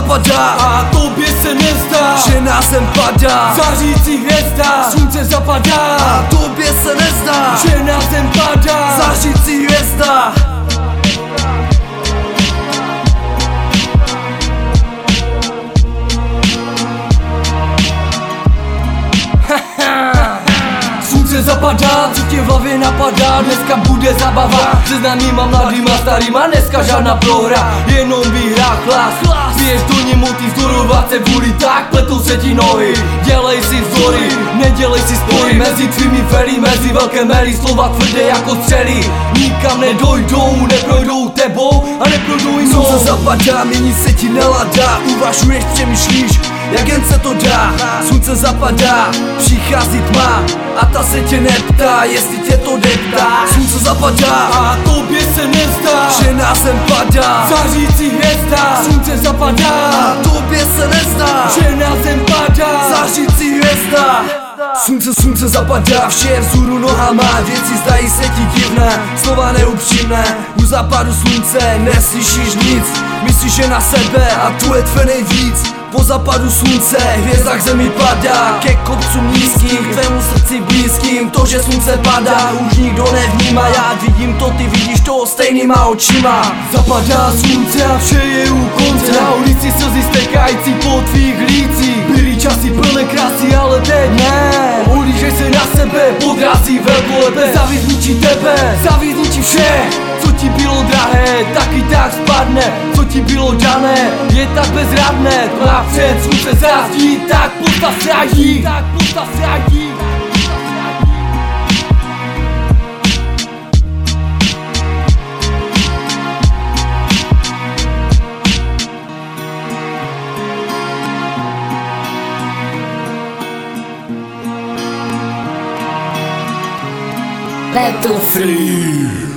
zapadá a tobě se nezdá, že na zem padá zářící hvězda. Slunce zapadá a tobě se nezdá, že na zem padá zářící hvězda. Slunce zapadá, co tě v hlavě napadá? Dneska bude zabava se známýma mladýma starýma, dneska žádná prohra, jenom výhra, chlas. Běž do ní motiv, zdorovat se vůli, tak pletou se ti nohy. Dělej si vzory, nedělej si spory mezi tvými fery, mezi velké mely, slova tvrdé jako střely. Nikam nedojdou, neprojdou tebou a neprojdou jinou. Slunce zapadá, mění se ti nálada, uvažuješ, přemýšlíš, jak jen se to dá. Slunce zapadá, přichází tma a ta se tě neptá, jestli tě to deptá. Slunce zapadá a tobě se nezdá, že na zem padá zářící hvězda. Slunce zapadá a tobě se nezdá, že na zem padá zářící hvězda. Slunce zapadá, vše je vzhůru nohama, věci zdají se ti divné, slova neupřímné. U západu slunce neslyšíš nic, myslíš že na sebe a tu je tvé nejvíc. Po západu slunce hvězda k zemi padá, ke kopcům nízkým, k tvému srdci blízkým. To, že slunce padá, už nikdo nevnímá, já vidím to, ty vidíš to stejnýma očima. Zapadá slunce a vše je u konce, na ulici slzy stekající po tvých lících. Byly časy plné krásy, ale teď ne. Ohlížej se na sebe, podrazí velkolepé. Závis ničí tebe, závis ničí vše, co ti bylo drahé, taky tak spadne. Co ti bylo dané, je tak bezradné. Tma před slunce zázdí, tak postav se a jí, tak postav se a jí. Battlefield.